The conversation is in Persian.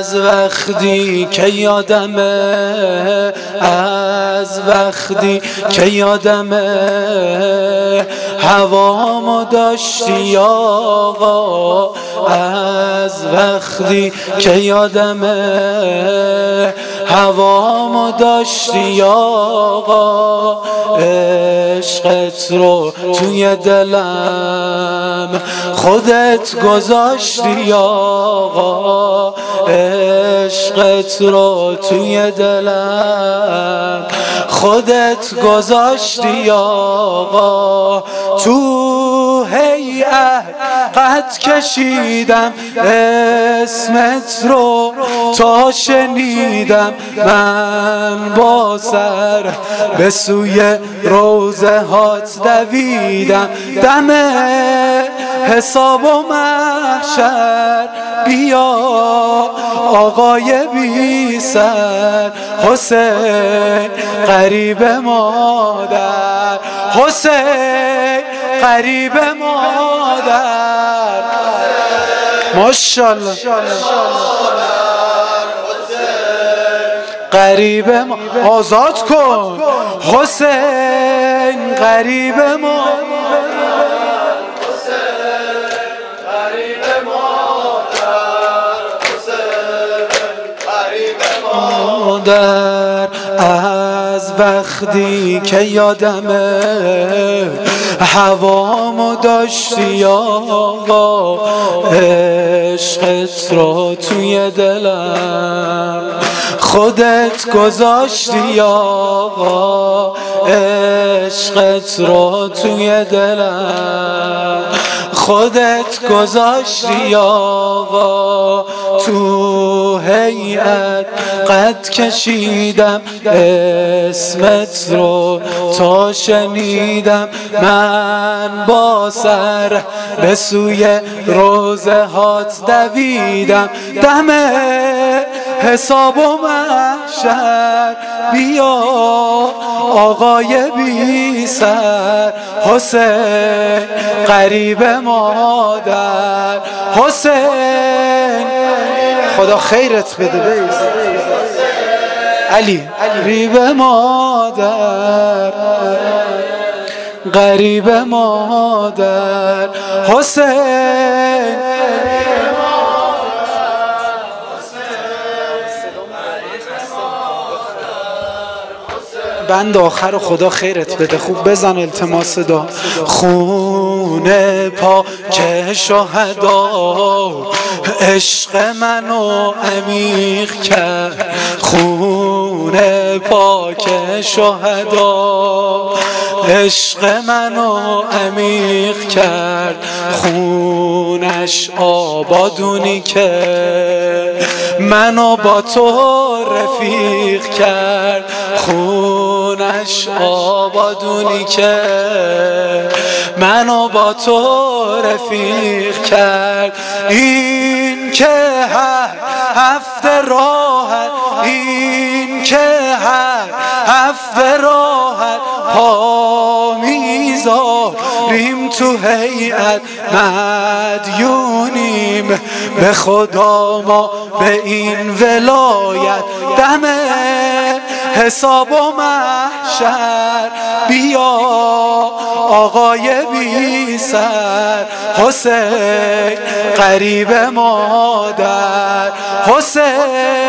از وقتی که یادمه، از وقتی که یادمه هوامو داشتی آقا، از وقتی که یادمه هوامو داشتی آقا، عشقت رو توی دلم خودت گذاشتی آقا، عشقت رو توی دلم خودت گذاشتی آقا. تو هیئت قد کشیدم اسمت رو تا شنیدم، من با سر به سوی روضه هات دویدم، دم حساب و محشر بیا آقای بی سر، حسین قریب مادر، حسین قریب مادر. ماشاءالله قریب ما آزاد کن، حسین قریب ما، مادر از وقتی که یادمه هوامو داشتی آقا، عشقت رو توی دلم خودت گذاشتی آقا، عشقت رو توی دلم خودت گذاشتی آقا. تو هیئت قد کشیدم اسمت رو تا شنیدم، من با سر به سوی روضه هات دویدم، دم حساب و محشر بیا آقای بی سر، حسین قریب مادر، حسین خدا خیرت بده بیز علی قریب مادر، قریب مادر، حسین بند آخر خدا خیرت بده، خوب بزن التماس دا. خون پاک شهدا عشق منو عمیق کرد، خون پاک شهدا عشق منو عمیق کرد، خونش آبادونی که منو با تو رفیق کرد، خونش آبادونی که منو با تو رفیق کرد. این که هر هفته راحت، این که هر هفته راحت پا میذاریم تو هیئت، مدیونیم به خدا ما به این ولایت، دم حساب و محشر بیا آقای بی سر، حسین قریب مادر، حسین